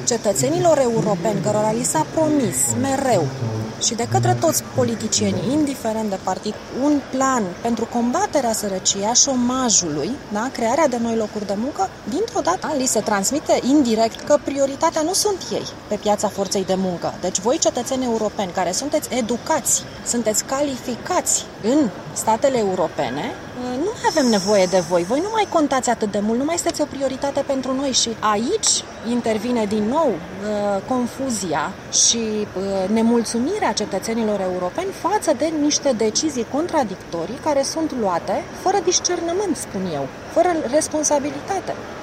cetățenilor europeni, cărora li s-a promis mereu și de către toți politicienii, indiferent de partid, un plan pentru combaterea sărăciei, a șomajului, da? Crearea de noi locuri de muncă, dintr-o dată li se transmite indirect că prioritatea nu sunt ei pe piața forței de muncă. Deci voi, cetățeni europeni, care sunteți educați, sunteți calificați în statele europene, nu mai avem nevoie de voi. Voi nu mai contați atât de mult, nu mai sunteți o prioritate pentru noi și aici intervine din nou confuzia și nemulțumirea cetățenilor europeni față de niște decizii contradictorii care sunt luate fără discernământ, spun eu, fără responsabilitate.